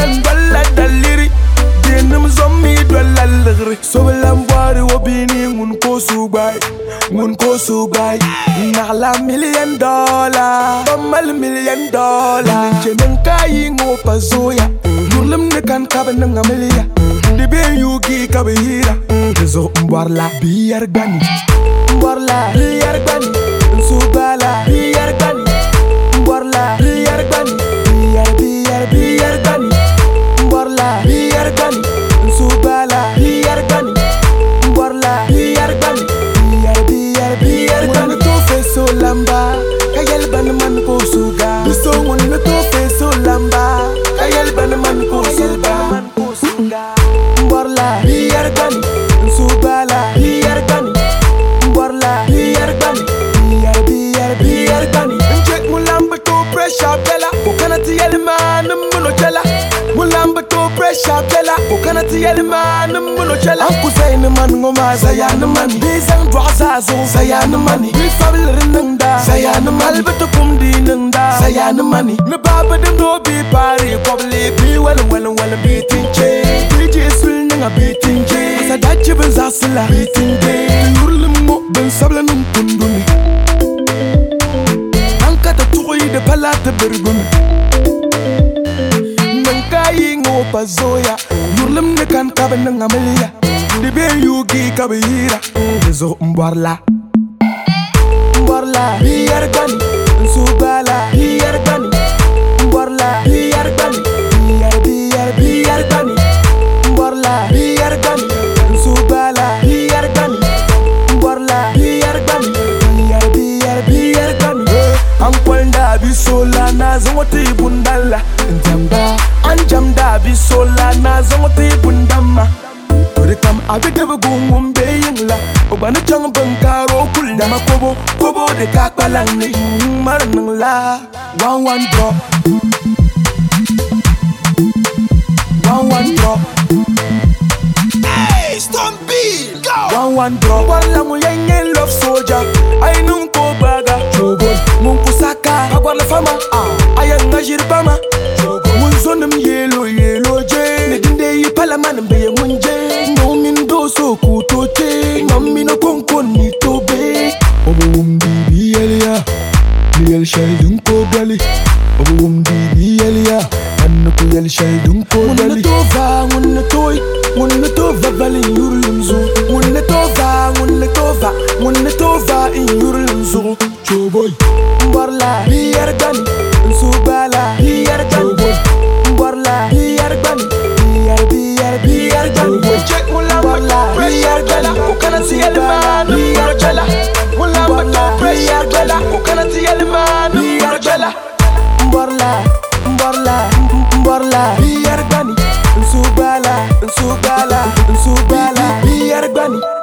Sobelan balla daliri Dinum zommi dwalla ligri Sobelan bwari wabini ngun ko subay Nala $1 million Bamal $1 million Jenen kayi ngopa zoya Nulim nekan kabe nanga melia Dibe yugi kabe hira Zo mbwarla biyar gani Mbwarla biyar gani Nsubala biyar gani Mbwarla biyar gani Biyar gani Mbwarla biyar gani Nsubala biyar gani Mbwarla biyar gani Biyar gani to feso lamba Kayal ban man ko suga Biso wunna to feso lamba Kayal ban man ko suga Mbwarla biyar gani Nsubala biyar gani Mbwarla biyar gani Biyar gani Njek mulamba to pressure bella Kokanati yelma numuno jela Mulamba to pressure bella Kokanati yelma numuno jela Anku sayni man ngoma sayani mani Bizang dwasa zo sayani mani Bifabler nangda sayani mani Albata kumdi nangda sayani mani Nababa dem do bi pari Kobli bi wala bi tinche Biji sul nanga bi tinche Asa dachi ben zasila bi tinche Yurlim mo ben sabla nung kunduni Ankata tukoyi de palata bergumi Nankayi ngopa zoya Yurlim nekan kabe nanga melia Dibe yugi kabe hira Zo mbwarla biyar gani Nsubala biyar gani Mbwarla biyar gani Biyar gani Mbwarla biyar gani Nsubala biyar gani Mbwarla biyar gani Biyar gani Ankwalda bisola na zongote bundala Njamba Anjamda bisola na zongote bundama Kam abide bugum beyingla obana chang bankaro kul nyama kobo de kakpalang ni marnang la one drop hey Stompy go one drop wala mo yengen love soldier ay nung ko baga chogol mun kusaka agwar la fama ayan ngajir bama chogol mun zonim yelo je ne dinde yi palaman be munje so kutote mamino konkon ni tobe obum bibi elia yel shaydun ko gali obum bibi elia an ko yel shaydun ko gali munna tova bali yurlunzu munna tova in yurlunzu choboy Mbwarla biyar gani Nsubala biyar gani Mbwarla biyar gani biyar gani check mulamba biyar gala Kokanati yelma numuno jela Mulamba to pressure gala Kokanati yelma numuno jela Mbwarla biyar gani Nsubala biyar gani